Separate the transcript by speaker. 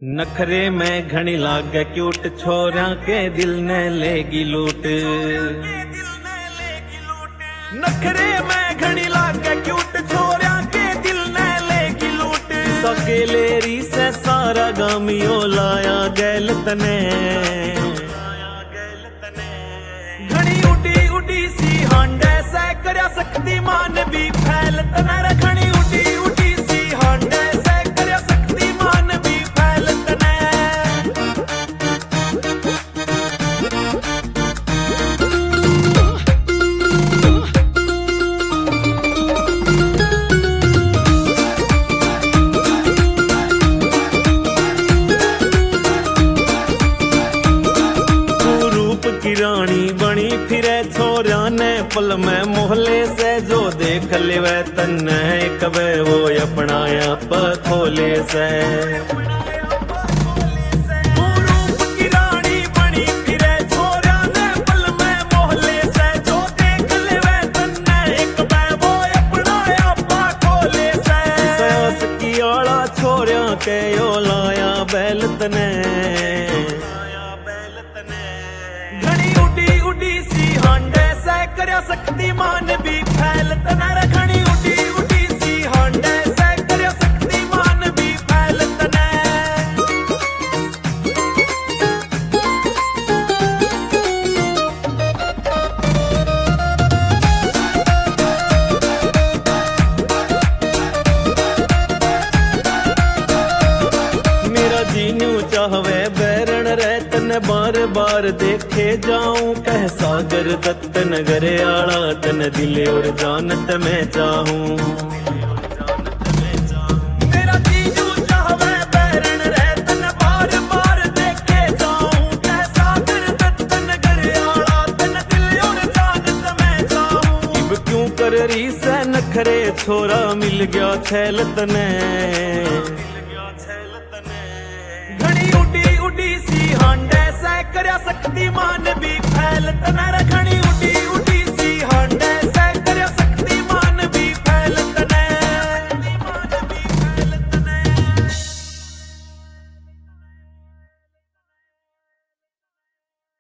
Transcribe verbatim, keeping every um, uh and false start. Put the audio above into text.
Speaker 1: नखरे में घनी लागे क्यूट छोरा के दिल ने लेगी लूट। नखरे में घनी लागे क्यूट छोरा के दिल ने लेगी लूट। सकेलेरी से सारा गामियो लाया गैल तने। घनी उडी उडी सी हांडे से करया शक्तिमान भी फैल तना। घनी उडी उडी सी हांडे से करया शक्तिमान भी फैल तने। की रानी बनी फिरे छोरा ने पल में मोहल्ले से जो देख ले वह तन्ने कबे वो अपनाया पथोले से। रूप की रानी बनी फिरे छोरा ने पल में मोहल्ले से जो देख ले वह तन्ने कबे वो अपनाया पथोले से। सयास की आला छोरा के यो लाया बैल तने। उडी उडी सी हांडे से करया शक्तिमान भी फैल तना। घनी उडी उडी सी हांडे से करया शक्तिमान भी फैल तना। मेरा जीनू चाहवे बैरण रह तन बार बार देखे जाऊं। कह सागर दत्त नगर आला तन दिले और जानत मैं चाहूं। मेरा जीजू चाहवे बैरण रह तन बार बार देखे जाऊं। कह सागर दत्त नगर आला तन दिले और जानत मैं चाहूं। इब क्यों कर री से नखरे छोरा मिल गया छैल तने। घनी उडी उडी सी हांडे से करया शक्तिमान भी फैल तना। घनी उडी उडी